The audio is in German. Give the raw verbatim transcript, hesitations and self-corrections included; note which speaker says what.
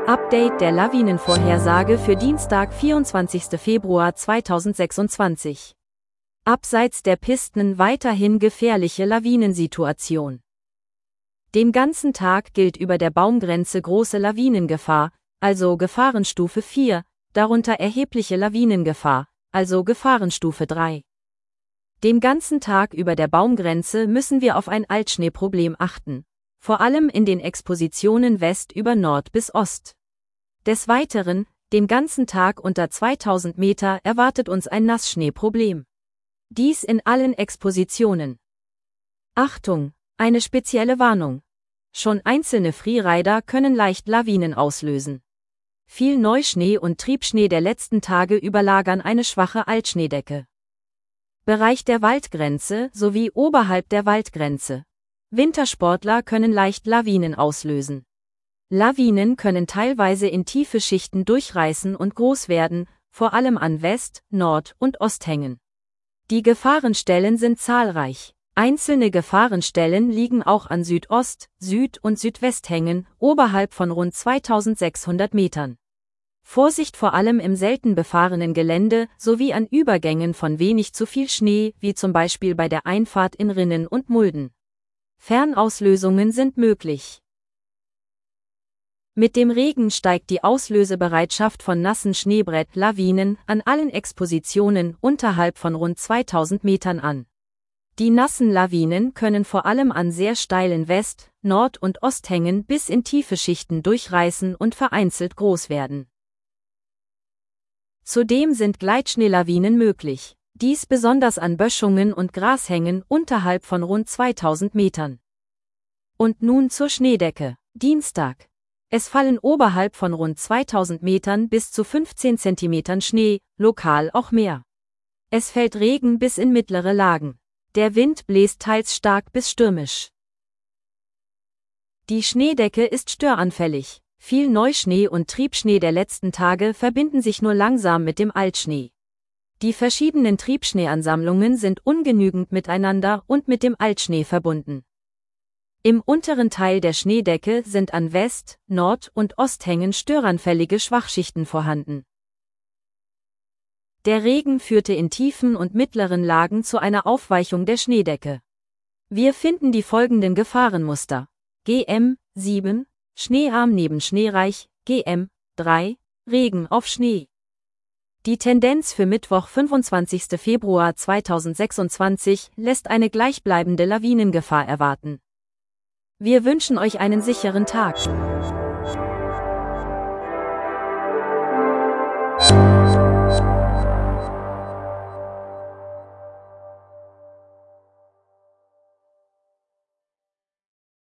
Speaker 1: Update der Lawinenvorhersage für Dienstag, vierundzwanzigsten Februar zweitausendsechsundzwanzig. Abseits der Pisten weiterhin gefährliche Lawinensituation. Den ganzen Tag gilt über der Baumgrenze große Lawinengefahr, also Gefahrenstufe vier, darunter erhebliche Lawinengefahr, also Gefahrenstufe drei. Den ganzen Tag über der Baumgrenze müssen wir auf ein Altschneeproblem achten, vor allem in den Expositionen West über Nord bis Ost. Des Weiteren, den ganzen Tag unter zweitausend Meter erwartet uns ein Nassschneeproblem. Dies in allen Expositionen. Achtung, eine spezielle Warnung. Schon einzelne Freerider können leicht Lawinen auslösen. Viel Neuschnee und Triebschnee der letzten Tage überlagern eine schwache Altschneedecke. Bereich der Waldgrenze sowie oberhalb der Waldgrenze. Wintersportler können leicht Lawinen auslösen. Lawinen können teilweise in tiefe Schichten durchreißen und groß werden, vor allem an West-, Nord- und Osthängen. Die Gefahrenstellen sind zahlreich. Einzelne Gefahrenstellen liegen auch an Südost-, Süd- und Südwesthängen, oberhalb von rund zweitausendsechshundert Metern. Vorsicht vor allem im selten befahrenen Gelände sowie an Übergängen von wenig zu viel Schnee, wie zum Beispiel bei der Einfahrt in Rinnen und Mulden. Fernauslösungen sind möglich. Mit dem Regen steigt die Auslösebereitschaft von nassen Schneebrett-Lawinen an allen Expositionen unterhalb von rund zweitausend Metern an. Die nassen Lawinen können vor allem an sehr steilen West-, Nord- und Osthängen bis in tiefe Schichten durchreißen und vereinzelt groß werden. Zudem sind Gleitschneelawinen möglich, dies besonders an Böschungen und Grashängen unterhalb von rund zweitausend Metern. Und nun zur Schneedecke. Dienstag. Es fallen oberhalb von rund zweitausend Metern bis zu fünfzehn Zentimetern Schnee, lokal auch mehr. Es fällt Regen bis in mittlere Lagen. Der Wind bläst teils stark bis stürmisch. Die Schneedecke ist störanfällig. Viel Neuschnee und Triebschnee der letzten Tage verbinden sich nur langsam mit dem Altschnee. Die verschiedenen Triebschneeansammlungen sind ungenügend miteinander und mit dem Altschnee verbunden. Im unteren Teil der Schneedecke sind an West-, Nord- und Osthängen störanfällige Schwachschichten vorhanden. Der Regen führte in tiefen und mittleren Lagen zu einer Aufweichung der Schneedecke. Wir finden die folgenden Gefahrenmuster: G M sieben, Schneearm neben Schneereich, G M drei, Regen auf Schnee. Die Tendenz für Mittwoch, fünfundzwanzigsten Februar zweitausendsechsundzwanzig, lässt eine gleichbleibende Lawinengefahr erwarten. Wir wünschen euch einen sicheren Tag.